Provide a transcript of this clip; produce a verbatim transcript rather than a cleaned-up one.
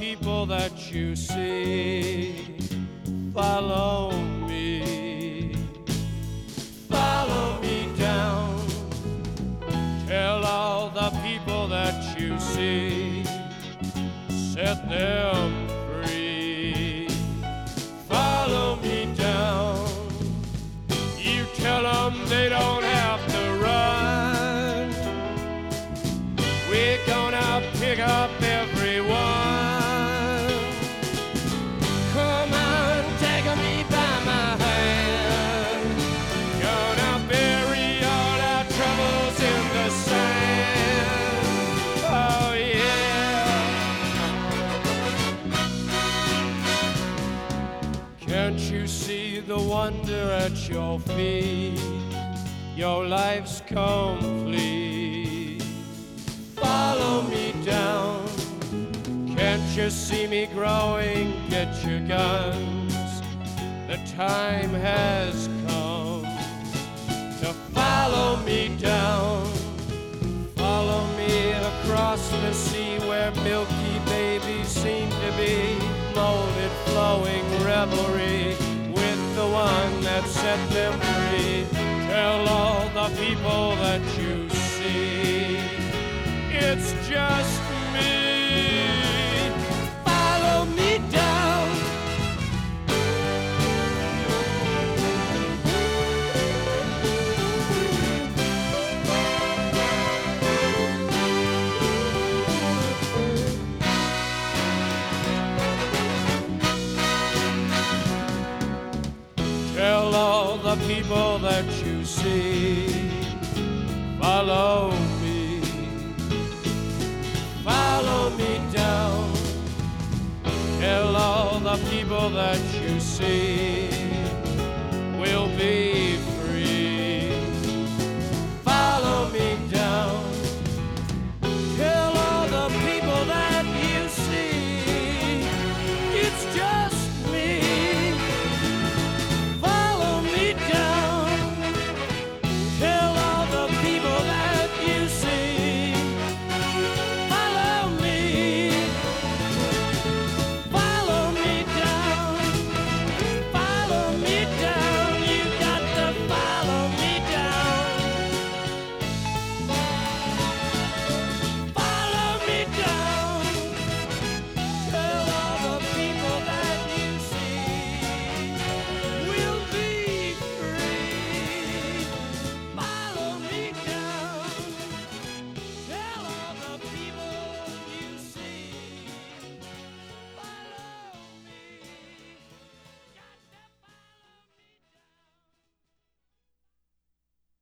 people that you see. Follow me, follow me down. Tell all the people that you see, set them free. Follow me down. You tell them they don't have to run. We're gonna pick up everyone. Come on, take me by my hand. Gonna bury all our troubles in the sand. Oh yeah. Can't you see the wonder at your feet? Your life's complete. Follow me down. Can't you see me growing? Get your guns. The time has come to follow me down. Follow me across the sea where milky babies seem to be, molded, flowing revelry with the one that set them free. Tell all the people that you see, it's just me. Follow me down. Tell all the people that you see, follow me, follow me down. Tell all the people that you see, we'll be